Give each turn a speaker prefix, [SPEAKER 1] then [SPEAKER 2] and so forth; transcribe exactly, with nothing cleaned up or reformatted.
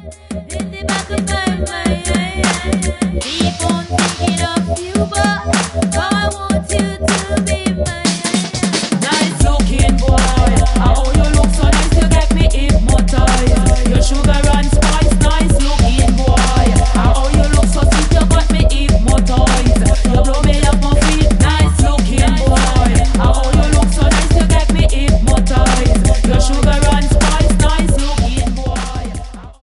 [SPEAKER 1] In the back of my mind, keep on thinking of you,